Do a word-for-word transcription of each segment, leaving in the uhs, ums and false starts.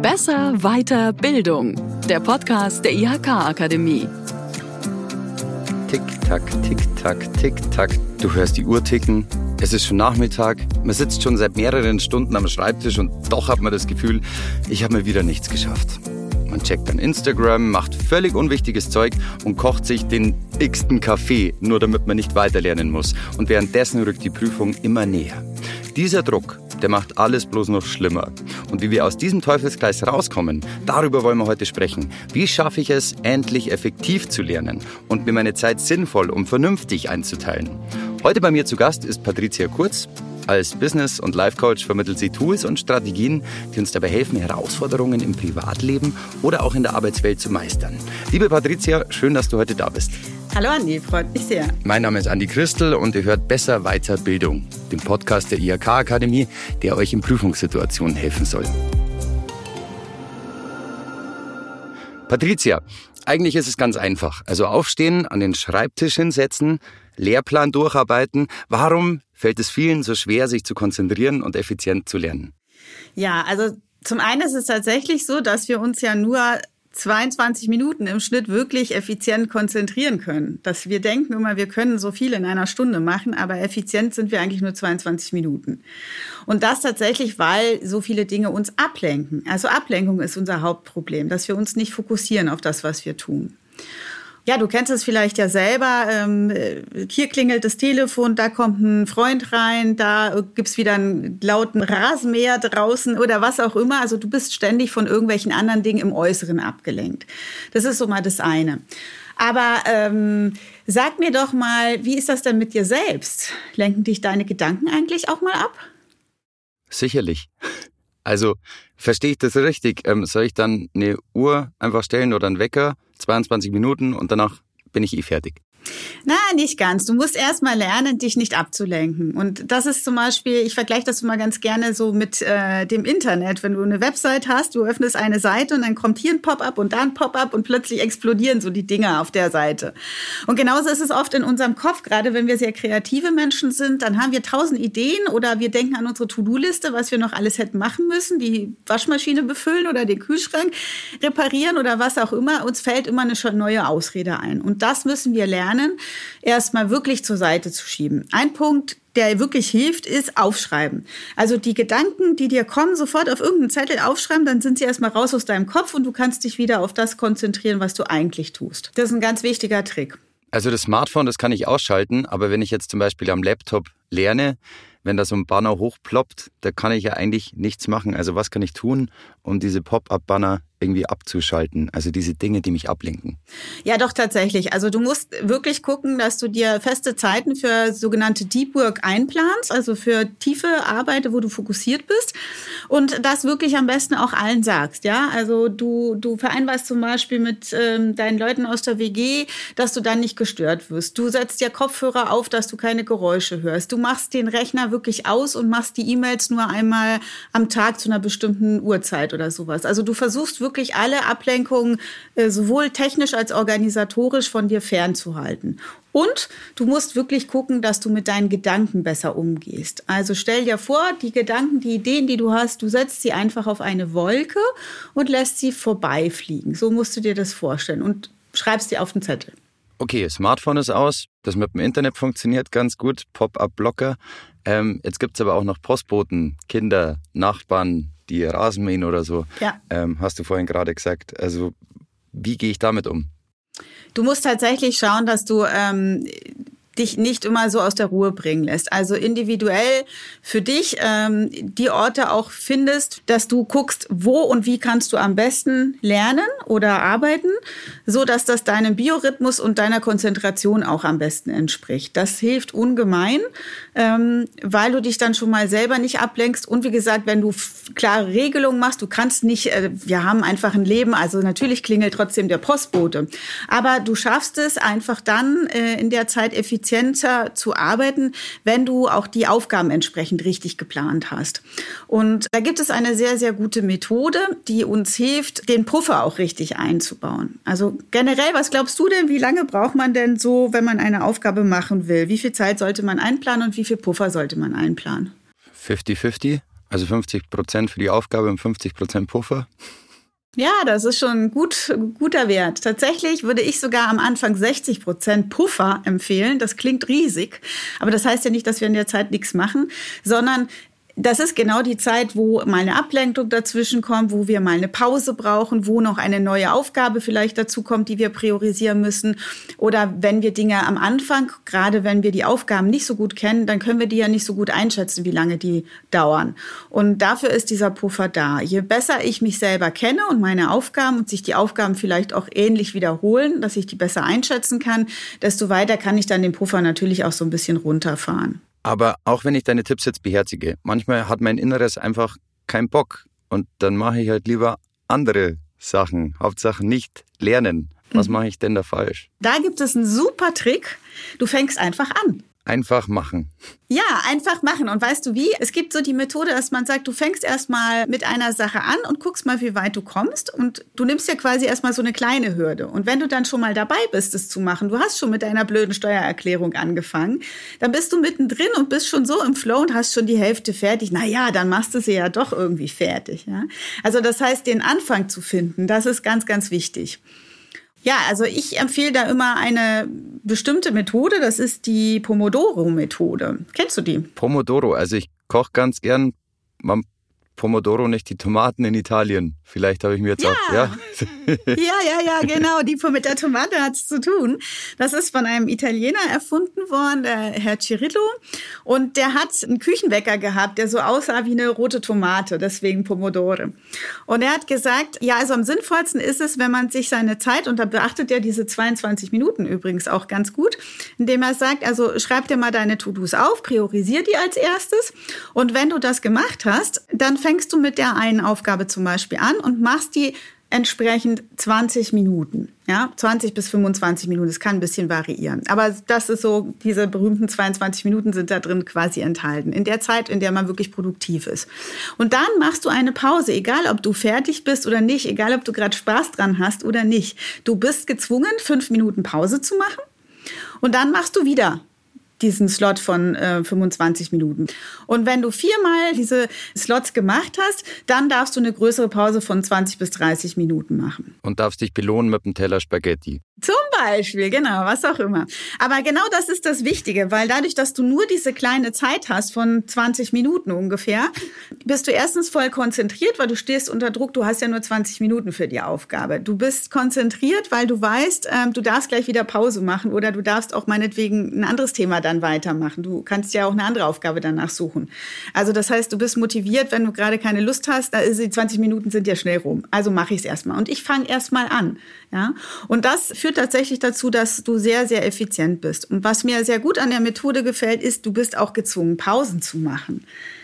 Besser, weiter, Bildung. Der Podcast der I H K-Akademie. Tick-Tack, Tick-Tack, Tick-Tack. Du hörst die Uhr ticken. Es ist schon Nachmittag. Man sitzt schon seit mehreren Stunden am Schreibtisch und doch hat man das Gefühl, ich habe mir wieder nichts geschafft. Man checkt dann Instagram, macht völlig unwichtiges Zeug und kocht sich den x-ten Kaffee, nur damit man nicht weiterlernen muss. Und währenddessen rückt die Prüfung immer näher. Dieser Druck, der macht alles bloß noch schlimmer. Und wie wir aus diesem Teufelskreis rauskommen, darüber wollen wir heute sprechen. Wie schaffe ich es, endlich effektiv zu lernen und mir meine Zeit sinnvoll und vernünftig einzuteilen? Heute bei mir zu Gast ist Patricia Kurz. Als Business- und Life-Coach vermittelt sie Tools und Strategien, die uns dabei helfen, Herausforderungen im Privatleben oder auch in der Arbeitswelt zu meistern. Liebe Patricia, schön, dass du heute da bist. Hallo Andi, freut mich sehr. Mein Name ist Andi Christel und ihr hört Besser, weiter, Bildung, den Podcast der I H K-Akademie, der euch in Prüfungssituationen helfen soll. Patricia, eigentlich ist es ganz einfach. Also aufstehen, an den Schreibtisch hinsetzen, Lehrplan durcharbeiten. Warum fällt es vielen so schwer, sich zu konzentrieren und effizient zu lernen? Ja, also zum einen ist es tatsächlich so, dass wir uns ja nur zweiundzwanzig Minuten im Schnitt wirklich effizient konzentrieren können. Dass wir denken immer, wir können so viel in einer Stunde machen, aber effizient sind wir eigentlich nur zweiundzwanzig Minuten. Und das tatsächlich, weil so viele Dinge uns ablenken. Also Ablenkung ist unser Hauptproblem, dass wir uns nicht fokussieren auf das, was wir tun. Ja, du kennst es vielleicht ja selber. Ähm, hier klingelt das Telefon, da kommt ein Freund rein, da gibt's wieder einen lauten Rasenmäher draußen oder was auch immer. Also du bist ständig von irgendwelchen anderen Dingen im Äußeren abgelenkt. Das ist so mal das eine. Aber ähm, sag mir doch mal, wie ist das denn mit dir selbst? Lenken dich deine Gedanken eigentlich auch mal ab? Sicherlich. Also, verstehe ich das richtig? Ähm, soll ich dann eine Uhr einfach stellen oder einen Wecker? zweiundzwanzig Minuten und danach bin ich eh fertig. Na, nicht ganz. Du musst erst mal lernen, dich nicht abzulenken. Und das ist zum Beispiel, ich vergleiche das mal ganz gerne so mit äh, dem Internet. Wenn du eine Website hast, du öffnest eine Seite und dann kommt hier ein Pop-up und da ein Pop-up und plötzlich explodieren so die Dinger auf der Seite. Und genauso ist es oft in unserem Kopf, gerade wenn wir sehr kreative Menschen sind, dann haben wir tausend Ideen oder wir denken an unsere To-Do-Liste, was wir noch alles hätten machen müssen, die Waschmaschine befüllen oder den Kühlschrank reparieren oder was auch immer. Uns fällt immer eine schon neue Ausrede ein. Und das müssen wir lernen, erstmal wirklich zur Seite zu schieben. Ein Punkt, der wirklich hilft, ist aufschreiben. Also die Gedanken, die dir kommen, sofort auf irgendeinen Zettel aufschreiben, dann sind sie erstmal raus aus deinem Kopf und du kannst dich wieder auf das konzentrieren, was du eigentlich tust. Das ist ein ganz wichtiger Trick. Also das Smartphone, das kann ich ausschalten, aber wenn ich jetzt zum Beispiel am Laptop lerne, wenn da so ein Banner hochploppt, da kann ich ja eigentlich nichts machen. Also was kann ich tun, um diese Pop-up-Banner irgendwie abzuschalten? Also diese Dinge, die mich ablenken. Ja, doch tatsächlich. Also du musst wirklich gucken, dass du dir feste Zeiten für sogenannte Deep Work einplanst, also für tiefe Arbeit, wo du fokussiert bist und das wirklich am besten auch allen sagst. Ja, also du du vereinbarst zum Beispiel mit ähm, deinen Leuten aus der W G, dass du dann nicht gestört wirst. Du setzt dir Kopfhörer auf, dass du keine Geräusche hörst. Du machst den Rechner wirklich aus und machst die E-Mails nur einmal am Tag zu einer bestimmten Uhrzeit oder sowas. Also du versuchst wirklich alle Ablenkungen äh, sowohl technisch als organisatorisch von dir fernzuhalten. Und du musst wirklich gucken, dass du mit deinen Gedanken besser umgehst. Also stell dir vor, die Gedanken, die Ideen, die du hast, du setzt sie einfach auf eine Wolke und lässt sie vorbeifliegen. So musst du dir das vorstellen und schreibst sie auf den Zettel. Okay, Smartphone ist aus, das mit dem Internet funktioniert ganz gut, Pop-up-Blocker. Ähm, jetzt gibt es aber auch noch Postboten, Kinder, Nachbarn, die Rasen mähen oder so. Ja. Ähm, hast du vorhin gerade gesagt. Also wie gehe ich damit um? Du musst tatsächlich schauen, dass du ähm, dich nicht immer so aus der Ruhe bringen lässt. Also individuell für dich ähm, die Orte auch findest, dass du guckst, wo und wie kannst du am besten lernen oder arbeiten, so dass das deinem Biorhythmus und deiner Konzentration auch am besten entspricht. Das hilft ungemein, ähm, weil du dich dann schon mal selber nicht ablenkst. Und wie gesagt, wenn du f- klare Regelungen machst, du kannst nicht, äh, wir haben einfach ein Leben, also natürlich klingelt trotzdem der Postbote. Aber du schaffst es einfach dann äh, in der Zeit effizient zu arbeiten, wenn du auch die Aufgaben entsprechend richtig geplant hast. Und da gibt es eine sehr, sehr gute Methode, die uns hilft, den Puffer auch richtig einzubauen. Also generell, was glaubst du denn, wie lange braucht man denn so, wenn man eine Aufgabe machen will? Wie viel Zeit sollte man einplanen und wie viel Puffer sollte man einplanen? fünfzig fünfzig? Also fünfzig Prozent für die Aufgabe und fünfzig Prozent Puffer? Ja, das ist schon ein gut, guter Wert. Tatsächlich würde ich sogar am Anfang sechzig Prozent Puffer empfehlen. Das klingt riesig, aber das heißt ja nicht, dass wir in der Zeit nichts machen, sondern das ist genau die Zeit, wo mal eine Ablenkung dazwischen kommt, wo wir mal eine Pause brauchen, wo noch eine neue Aufgabe vielleicht dazu kommt, die wir priorisieren müssen. Oder wenn wir Dinge am Anfang, gerade wenn wir die Aufgaben nicht so gut kennen, dann können wir die ja nicht so gut einschätzen, wie lange die dauern. Und dafür ist dieser Puffer da. Je besser ich mich selber kenne und meine Aufgaben und sich die Aufgaben vielleicht auch ähnlich wiederholen, dass ich die besser einschätzen kann, desto weiter kann ich dann den Puffer natürlich auch so ein bisschen runterfahren. Aber auch wenn ich deine Tipps jetzt beherzige, manchmal hat mein Inneres einfach keinen Bock. Und dann mache ich halt lieber andere Sachen. Hauptsache nicht lernen. Was mhm. mache ich denn da falsch? Da gibt es einen super Trick. Du fängst einfach an. Einfach machen. Ja, einfach machen. Und weißt du wie? Es gibt so die Methode, dass man sagt, du fängst erstmal mit einer Sache an und guckst mal, wie weit du kommst. Und du nimmst ja quasi erstmal so eine kleine Hürde. Und wenn du dann schon mal dabei bist, es zu machen, du hast schon mit deiner blöden Steuererklärung angefangen, dann bist du mittendrin und bist schon so im Flow und hast schon die Hälfte fertig. Na ja, dann machst du sie ja doch irgendwie fertig. Ja? Also das heißt, den Anfang zu finden, das ist ganz, ganz wichtig. Ja, also ich empfehle da immer eine bestimmte Methode, das ist die Pomodoro-Methode. Kennst du die? Pomodoro, also ich koche ganz gern Pomodoro, nicht die Tomaten in Italien. Vielleicht habe ich mir jetzt ja. auch... Ja, ja, ja, ja, genau, die mit der Tomate hat es zu tun. Das ist von einem Italiener erfunden worden, der Herr Cirillo. Und der hat einen Küchenwecker gehabt, der so aussah wie eine rote Tomate, deswegen Pomodoro. Und er hat gesagt, ja, also am sinnvollsten ist es, wenn man sich seine Zeit, und da beachtet er diese zweiundzwanzig Minuten übrigens auch ganz gut, indem er sagt, also schreib dir mal deine To-Dos auf, priorisier die als erstes. Und wenn du das gemacht hast, dann fängst du mit der einen Aufgabe zum Beispiel an und machst die entsprechend zwanzig Minuten. Ja, zwanzig bis fünfundzwanzig Minuten, das kann ein bisschen variieren. Aber das ist so, diese berühmten zweiundzwanzig Minuten sind da drin quasi enthalten. In der Zeit, in der man wirklich produktiv ist. Und dann machst du eine Pause, egal ob du fertig bist oder nicht, egal ob du gerade Spaß dran hast oder nicht. Du bist gezwungen, fünf Minuten Pause zu machen und dann machst du wieder diesen Slot von äh, fünfundzwanzig Minuten. Und wenn du viermal diese Slots gemacht hast, dann darfst du eine größere Pause von zwanzig bis dreißig Minuten machen. Und darfst dich belohnen mit einem Teller Spaghetti. Zum Beispiel, genau, was auch immer. Aber genau das ist das Wichtige, weil dadurch, dass du nur diese kleine Zeit hast von zwanzig Minuten ungefähr, bist du erstens voll konzentriert, weil du stehst unter Druck, du hast ja nur zwanzig Minuten für die Aufgabe. Du bist konzentriert, weil du weißt, ähm, du darfst gleich wieder Pause machen oder du darfst auch meinetwegen ein anderes Thema dann weitermachen. Du kannst ja auch eine andere Aufgabe danach suchen. Also das heißt, du bist motiviert, wenn du gerade keine Lust hast, da ist die zwanzig Minuten sind ja schnell rum. Also mache ich es erstmal. Und ich fange erstmal an. Ja? Und das führt tatsächlich dazu, dass du sehr, sehr effizient bist. Und was mir sehr gut an der Methode gefällt, ist, du bist auch gezwungen, Pausen zu machen.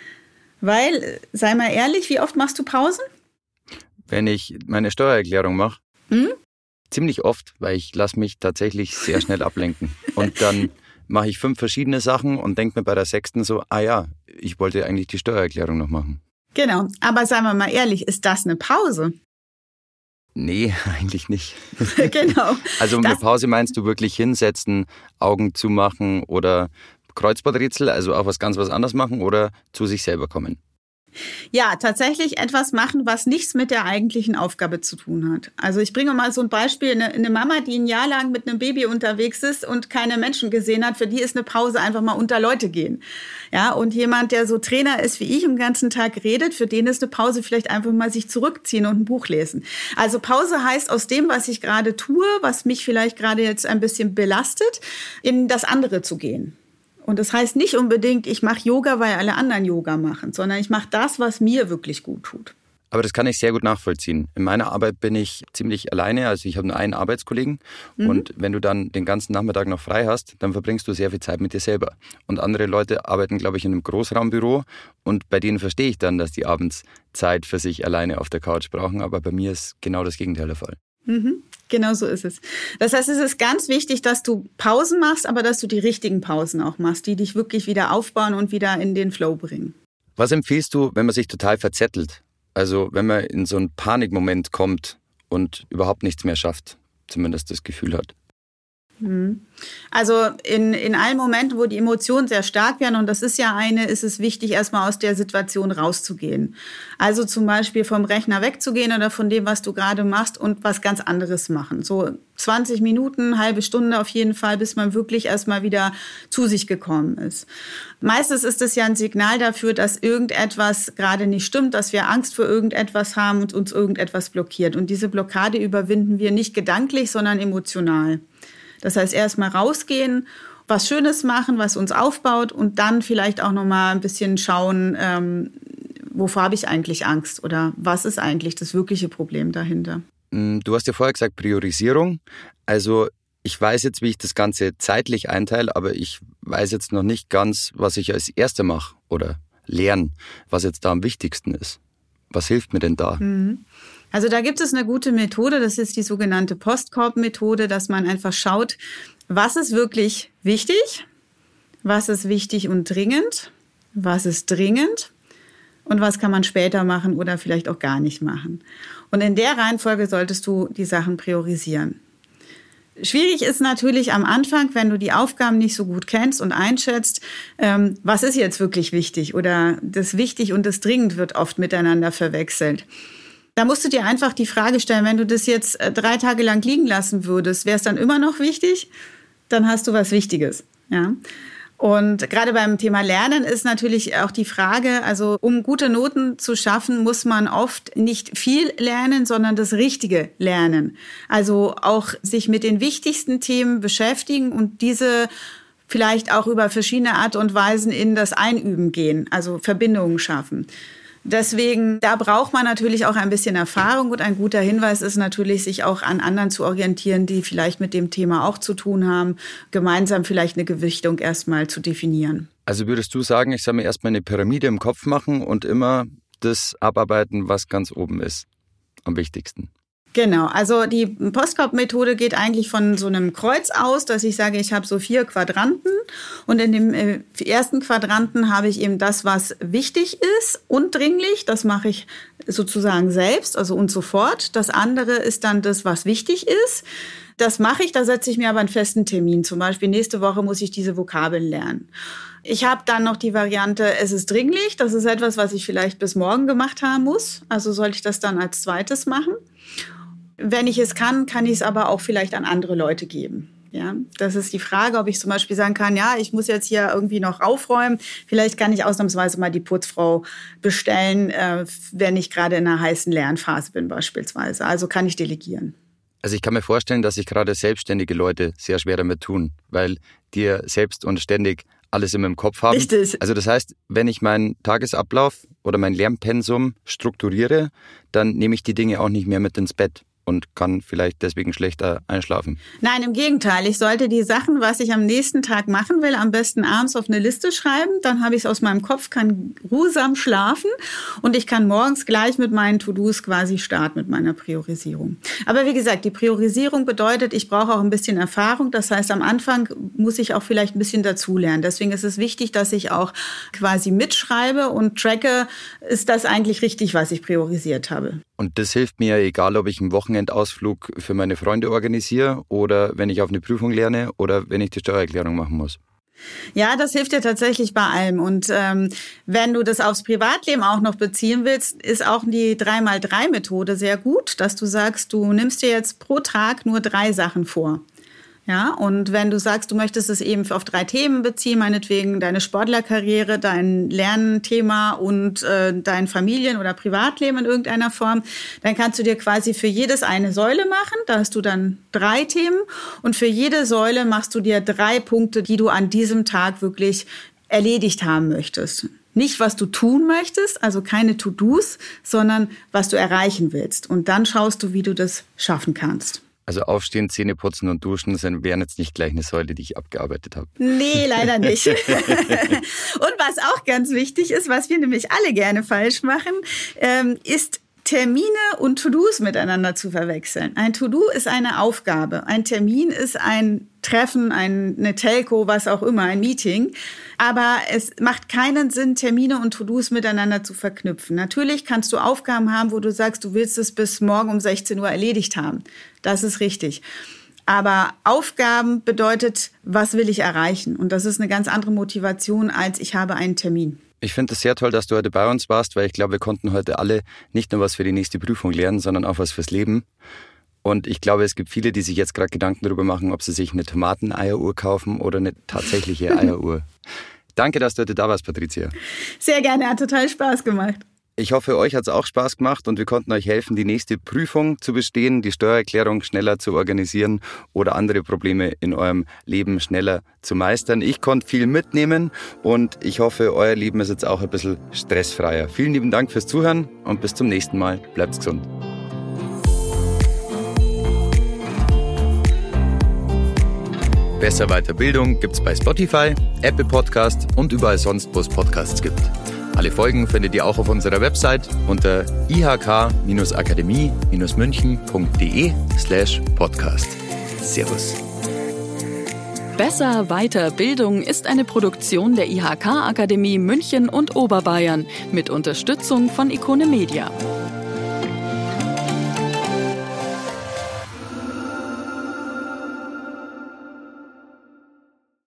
Weil, sei mal ehrlich, wie oft machst du Pausen? Wenn ich meine Steuererklärung mache, hm? ziemlich oft, weil ich lasse mich tatsächlich sehr schnell ablenken. Und dann mache ich fünf verschiedene Sachen und denke mir bei der sechsten so, ah ja, ich wollte eigentlich die Steuererklärung noch machen. Genau, aber seien wir mal ehrlich, ist das eine Pause? Nee, eigentlich nicht. Genau. Also mit Pause meinst du wirklich hinsetzen, Augen zumachen oder Kreuzworträtsel, also auch was ganz was anderes machen oder zu sich selber kommen? Ja, tatsächlich etwas machen, was nichts mit der eigentlichen Aufgabe zu tun hat. Also ich bringe mal so ein Beispiel. Eine, eine Mama, die ein Jahr lang mit einem Baby unterwegs ist und keine Menschen gesehen hat, für die ist eine Pause einfach mal unter Leute gehen. Ja, und jemand, der so Trainer ist wie ich, den ganzen Tag redet, für den ist eine Pause vielleicht einfach mal sich zurückziehen und ein Buch lesen. Also Pause heißt aus dem, was ich gerade tue, was mich vielleicht gerade jetzt ein bisschen belastet, in das andere zu gehen. Und das heißt nicht unbedingt, ich mache Yoga, weil alle anderen Yoga machen, sondern ich mache das, was mir wirklich gut tut. Aber das kann ich sehr gut nachvollziehen. In meiner Arbeit bin ich ziemlich alleine, also ich habe nur einen Arbeitskollegen. Mhm. Und wenn du dann den ganzen Nachmittag noch frei hast, dann verbringst du sehr viel Zeit mit dir selber. Und andere Leute arbeiten, glaube ich, in einem Großraumbüro und bei denen verstehe ich dann, dass die abends Zeit für sich alleine auf der Couch brauchen. Aber bei mir ist genau das Gegenteil der Fall. Mhm. Genau so ist es. Das heißt, es ist ganz wichtig, dass du Pausen machst, aber dass du die richtigen Pausen auch machst, die dich wirklich wieder aufbauen und wieder in den Flow bringen. Was empfiehlst du, wenn man sich total verzettelt? Also wenn man in so einen Panikmoment kommt und überhaupt nichts mehr schafft, zumindest das Gefühl hat? Also in, in allen Momenten, wo die Emotionen sehr stark werden, und das ist ja eine, ist es wichtig, erstmal aus der Situation rauszugehen. Also zum Beispiel vom Rechner wegzugehen oder von dem, was du gerade machst und was ganz anderes machen. So zwanzig Minuten, halbe Stunde auf jeden Fall, bis man wirklich erstmal wieder zu sich gekommen ist. Meistens ist es ja ein Signal dafür, dass irgendetwas gerade nicht stimmt, dass wir Angst vor irgendetwas haben und uns irgendetwas blockiert. Und diese Blockade überwinden wir nicht gedanklich, sondern emotional. Das heißt, erstmal rausgehen, was Schönes machen, was uns aufbaut und dann vielleicht auch noch mal ein bisschen schauen, ähm, wovor habe ich eigentlich Angst oder was ist eigentlich das wirkliche Problem dahinter. Du hast ja vorher gesagt Priorisierung. Also ich weiß jetzt, wie ich das Ganze zeitlich einteile, aber ich weiß jetzt noch nicht ganz, was ich als Erster mache oder lernen, was jetzt da am wichtigsten ist. Was hilft mir denn da? Mhm. Also da gibt es eine gute Methode, das ist die sogenannte Postkorb-Methode, dass man einfach schaut, was ist wirklich wichtig, was ist wichtig und dringend, was ist dringend und was kann man später machen oder vielleicht auch gar nicht machen. Und in der Reihenfolge solltest du die Sachen priorisieren. Schwierig ist natürlich am Anfang, wenn du die Aufgaben nicht so gut kennst und einschätzt, ähm, was ist jetzt wirklich wichtig oder das wichtig und das dringend wird oft miteinander verwechselt. Da musst du dir einfach die Frage stellen, wenn du das jetzt drei Tage lang liegen lassen würdest, wäre es dann immer noch wichtig? Dann hast du was Wichtiges. Ja? Und gerade beim Thema Lernen ist natürlich auch die Frage, also um gute Noten zu schaffen, muss man oft nicht viel lernen, sondern das Richtige lernen. Also auch sich mit den wichtigsten Themen beschäftigen und diese vielleicht auch über verschiedene Art und Weisen in das Einüben gehen, also Verbindungen schaffen. Deswegen, da braucht man natürlich auch ein bisschen Erfahrung und ein guter Hinweis ist natürlich, sich auch an anderen zu orientieren, die vielleicht mit dem Thema auch zu tun haben, gemeinsam vielleicht eine Gewichtung erstmal zu definieren. Also würdest du sagen, ich soll mir erstmal eine Pyramide im Kopf machen und immer das abarbeiten, was ganz oben ist, am wichtigsten? Genau, also die Postkorb-Methode geht eigentlich von so einem Kreuz aus, dass ich sage, ich habe so vier Quadranten und in dem äh, ersten Quadranten habe ich eben das, was wichtig ist und dringlich, das mache ich sozusagen selbst, also und sofort. Das andere ist dann das, was wichtig ist. Das mache ich, da setze ich mir aber einen festen Termin. Zum Beispiel nächste Woche muss ich diese Vokabeln lernen. Ich habe dann noch die Variante, es ist dringlich. Das ist etwas, was ich vielleicht bis morgen gemacht haben muss. Also sollte ich das dann als zweites machen. Wenn ich es kann, kann ich es aber auch vielleicht an andere Leute geben. Ja, das ist die Frage, ob ich zum Beispiel sagen kann, ja, ich muss jetzt hier irgendwie noch aufräumen. Vielleicht kann ich ausnahmsweise mal die Putzfrau bestellen, äh, wenn ich gerade in einer heißen Lernphase bin beispielsweise. Also kann ich delegieren. Also ich kann mir vorstellen, dass sich gerade selbstständige Leute sehr schwer damit tun, weil die ja selbst und ständig alles immer im Kopf haben. Richtig. Also das heißt, wenn ich meinen Tagesablauf oder mein Lernpensum strukturiere, dann nehme ich die Dinge auch nicht mehr mit ins Bett und kann vielleicht deswegen schlechter einschlafen. Nein, im Gegenteil. Ich sollte die Sachen, was ich am nächsten Tag machen will, am besten abends auf eine Liste schreiben. Dann habe ich es aus meinem Kopf, kann ruhsam schlafen und ich kann morgens gleich mit meinen To-Dos quasi starten mit meiner Priorisierung. Aber wie gesagt, die Priorisierung bedeutet, ich brauche auch ein bisschen Erfahrung. Das heißt, am Anfang muss ich auch vielleicht ein bisschen dazulernen. Deswegen ist es wichtig, dass ich auch quasi mitschreibe und tracke, ist das eigentlich richtig, was ich priorisiert habe. Und das hilft mir, egal ob ich einen Wochenendausflug für meine Freunde organisiere oder wenn ich auf eine Prüfung lerne oder wenn ich die Steuererklärung machen muss. Ja, das hilft dir tatsächlich bei allem. Und ähm, wenn du das aufs Privatleben auch noch beziehen willst, ist auch die drei mal drei Methode sehr gut, dass du sagst, du nimmst dir jetzt pro Tag nur drei Sachen vor. Ja, und wenn du sagst, du möchtest es eben auf drei Themen beziehen, meinetwegen deine Sportlerkarriere, dein Lernthema und äh, dein Familien- oder Privatleben in irgendeiner Form, dann kannst du dir quasi für jedes eine Säule machen. Da hast du dann drei Themen und für jede Säule machst du dir drei Punkte, die du an diesem Tag wirklich erledigt haben möchtest. Nicht, was du tun möchtest, also keine To-Dos, sondern was du erreichen willst. Und dann schaust du, wie du das schaffen kannst. Also aufstehen, Zähne putzen und duschen sind, wären jetzt nicht gleich eine Säule, die ich abgearbeitet habe. Nee, leider nicht. Und was auch ganz wichtig ist, was wir nämlich alle gerne falsch machen, ähm, ist Termine und To-Dos miteinander zu verwechseln. Ein To-Do ist eine Aufgabe, ein Termin ist ein Treffen, eine Telco, was auch immer, ein Meeting. Aber es macht keinen Sinn, Termine und To-Dos miteinander zu verknüpfen. Natürlich kannst du Aufgaben haben, wo du sagst, du willst es bis morgen um sechzehn Uhr erledigt haben. Das ist richtig. Aber Aufgaben bedeutet, was will ich erreichen? Und das ist eine ganz andere Motivation, als ich habe einen Termin. Ich finde es sehr toll, dass du heute bei uns warst, weil ich glaube, wir konnten heute alle nicht nur was für die nächste Prüfung lernen, sondern auch was fürs Leben. Und ich glaube, es gibt viele, die sich jetzt gerade Gedanken darüber machen, ob sie sich eine Tomaten-Eieruhr kaufen oder eine tatsächliche Eieruhr. Danke, dass du heute da warst, Patricia. Sehr gerne, hat total Spaß gemacht. Ich hoffe, euch hat es auch Spaß gemacht und wir konnten euch helfen, die nächste Prüfung zu bestehen, die Steuererklärung schneller zu organisieren oder andere Probleme in eurem Leben schneller zu meistern. Ich konnte viel mitnehmen und ich hoffe, euer Leben ist jetzt auch ein bisschen stressfreier. Vielen lieben Dank fürs Zuhören und bis zum nächsten Mal. Bleibt gesund. Besser Weiterbildung gibt's bei Spotify, Apple Podcast und überall sonst, wo es Podcasts gibt. Alle Folgen findet ihr auch auf unserer Website unter ihk-akademie-münchen.de slash podcast. Servus. Besser Weiterbildung ist eine Produktion der I H K Akademie München und Oberbayern mit Unterstützung von Ikone Media.